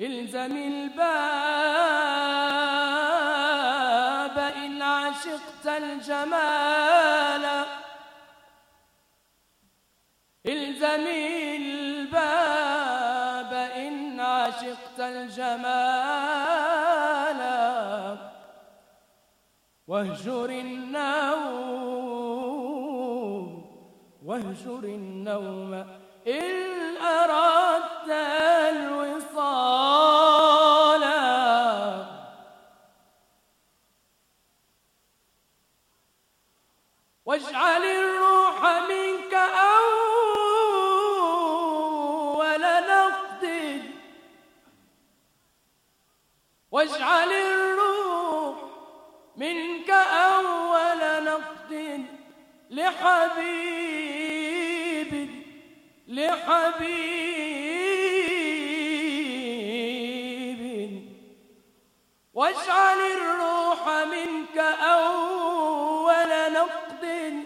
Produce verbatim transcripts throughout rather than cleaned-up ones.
الزم الباب إن عشقت الجمال، الزم الباب إن عشقت الجمال، واهجر النوم واهجر النوم إن أردت الوصال، واجعل الروح منك أول نقد، واجعل الروح منك أول نقد لحبيب لحبيب، واجعل الروح منك أول نقد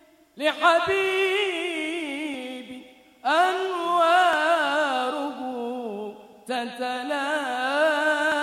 لحبيب، أنواره تتلاقى